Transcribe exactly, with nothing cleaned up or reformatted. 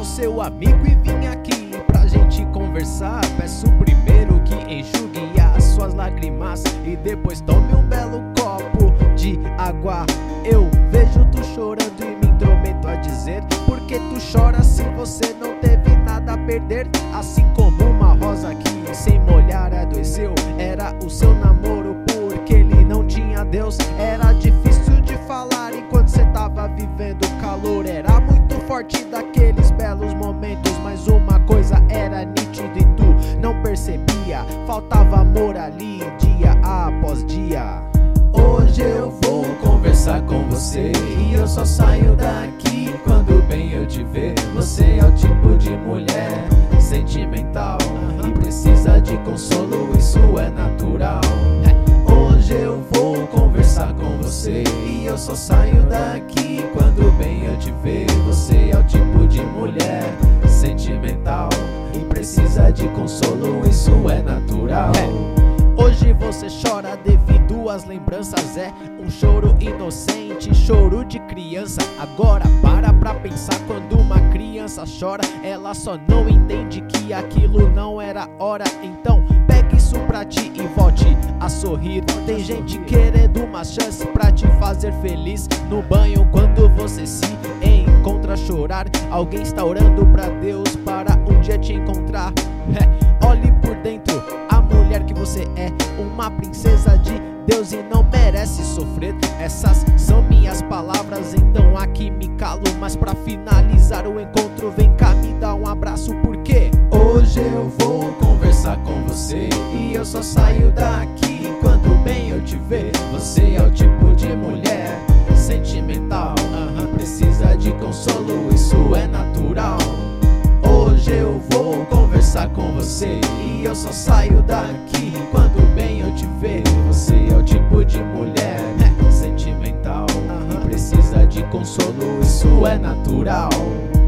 seu amigo e vim aqui pra gente conversar. Peço primeiro que enxugue as suas lágrimas e depois tome um belo copo de água. Eu vejo tu chorando e me intrometo a dizer: por que tu chora se você não teve nada a perder? Assim como uma rosa que sem molhar adoeceu, era o seu namoro porque ele não tinha Deus. Era difícil de falar enquanto cê tava vivendo o calor. Era muito forte daqueles belos momentos, mas uma coisa era nítida e tu não percebia: faltava amor ali dia após dia. Hoje eu vou conversar com você e eu só saio daqui quando bem eu te ver. Você é o tipo de mulher sentimental e precisa de consolo, isso é natural. Hoje eu vou conversar com você e eu só saio daqui quando bem eu te ver. Você é o tipo de mulher sentimental e precisa de consolo, isso é natural. Hoje você chora devido às lembranças, é um choro inocente, choro de criança. Agora para pra pensar, quando uma criança chora, ela só não entende que aquilo não era hora. Então pegue isso pra ti e volte a sorrir. Tem gente querendo uma chance pra te fazer feliz. No banho quando você se encontra a chorar, alguém está orando pra Deus para um dia te encontrar. É, olhe por dentro, a mulher que você é, uma princesa de Deus e não merece sofrer. Essas são minhas palavras, então aqui me calo. Mas pra finalizar o encontro, vem cá me dar um abraço, porque hoje eu vou conversar com você e eu só saio daqui quando bem eu te ver. Você é o tipo de mulher sentimental e precisa de consolo, isso é natural. Hoje eu vou conversar com você e eu só saio daqui quando bem eu te ver. Você é o tipo de mulher sentimental e precisa de consolo, isso é natural.